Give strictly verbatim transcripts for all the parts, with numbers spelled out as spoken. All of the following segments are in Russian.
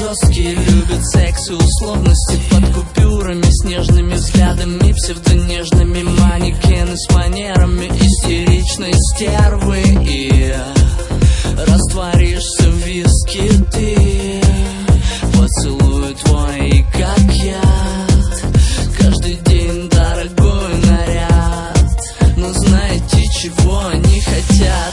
жесткие, любят секс и условности под купюрами, с нежными взглядами, псевдонежными манекены с манерами истеричной стервы. И растворишься в виске ты, поцелуй твой как яд, каждый день дорогой наряд. Но знаете, чего они хотят?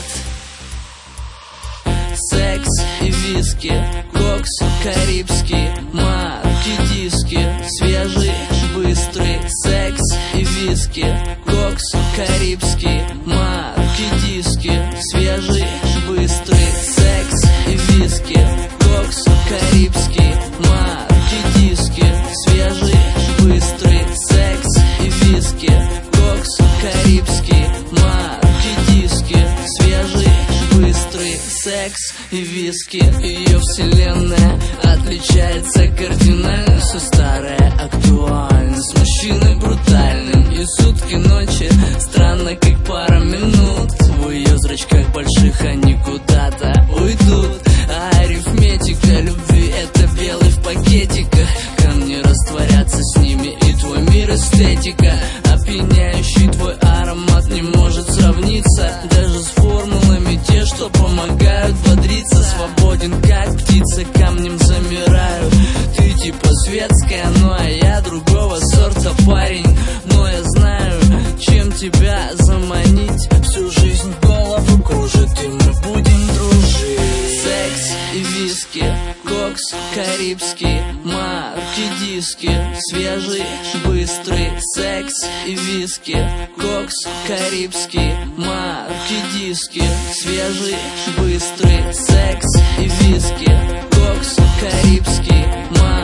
Секс и виски, кокс карибский, марки диски, свежий, быстрый. Секс и виски, кокс карибский, марки диски, свежий, быстрый. Секс и виски, кокс карибский, марки диски, свежий, быстрый. Секс и виски, кокс карибский, марки диски, свежий, быстрый. Секс и виски. Ее вселенная отличается кардинально, все старое актуально, с мужчиной брутальным. И сутки ночи странно, как пара минут. В ее зрачках больших они куда-то уйдут. А арифметика любви — это белый в пакетиках. Камни растворятся с ними, и твой мир эстетика. Опьяняющий твой аромат не может сравниться даже с формулами, те, что помогают бодриться. Свободен, как птица, камнем замираю. Ты типа светская, ну а я другого сорта парень. Но я знаю, чем тебя заманить. Всю жизнь голову кружит, и мы будем дружить. Секс и виски, кокс карибский, марки диски, свежий, быстрый. Секс и виски, кокс карибский, марки диски, свежий, быстрый. Секс и виски, кокс карибский, марки